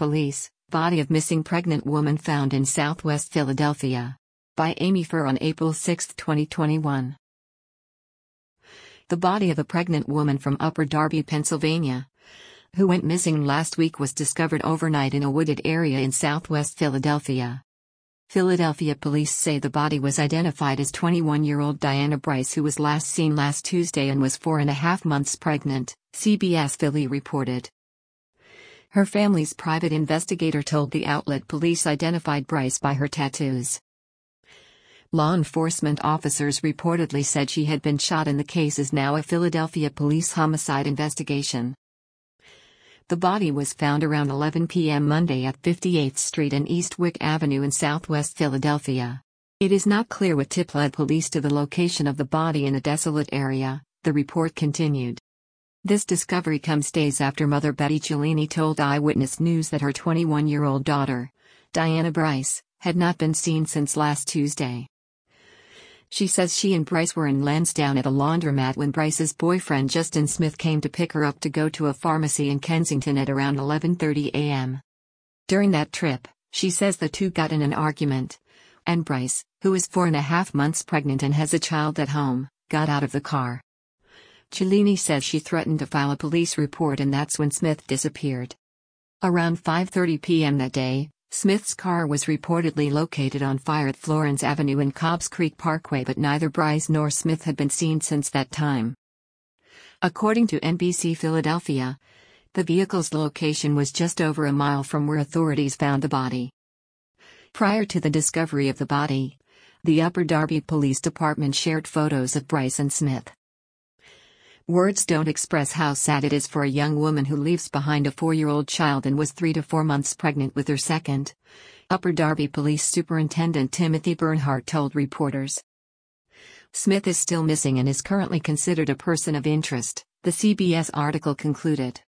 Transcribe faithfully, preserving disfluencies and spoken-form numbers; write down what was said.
Police, body of missing pregnant woman found in Southwest Philadelphia. By Amy Furr on April sixth, twenty twenty-one. The body of a pregnant woman from Upper Darby, Pennsylvania, who went missing last week was discovered overnight in a wooded area in Southwest Philadelphia. Philadelphia police say the body was identified as twenty-one-year-old Diana Bryce, who was last seen last Tuesday and was four and a half months pregnant, C B S Philly reported. Her family's private investigator told the outlet police identified Bryce by her tattoos. Law enforcement officers reportedly said she had been shot, and the case is now a Philadelphia police homicide investigation. The body was found around eleven p m Monday at fifty-eighth Street and East Wick Avenue in Southwest Philadelphia. It is not clear what tip led police to the location of the body in a desolate area, the report continued. This discovery comes days after mother Betty Cellini told Eyewitness News that her twenty-one-year-old daughter, Diana Bryce, had not been seen since last Tuesday. She says she and Bryce were in Lansdowne at a laundromat when Bryce's boyfriend Justin Smith came to pick her up to go to a pharmacy in Kensington at around eleven thirty a m During that trip, she says the two got in an argument, and Bryce, who is four and a half months pregnant and has a child at home, got out of the car. Cellini says she threatened to file a police report, and that's when Smith disappeared. Around five thirty p m that day, Smith's car was reportedly located on fire at Florence Avenue and Cobbs Creek Parkway, but neither Bryce nor Smith had been seen since that time. According to N B C Philadelphia, the vehicle's location was just over a mile from where authorities found the body. Prior to the discovery of the body, the Upper Darby Police Department shared photos of Bryce and Smith. Words don't express how sad it is for a young woman who leaves behind a four-year-old child and was three to four months pregnant with her second, Upper Darby Police Superintendent Timothy Bernhardt told reporters. Smith is still missing and is currently considered a person of interest, the C B S article concluded.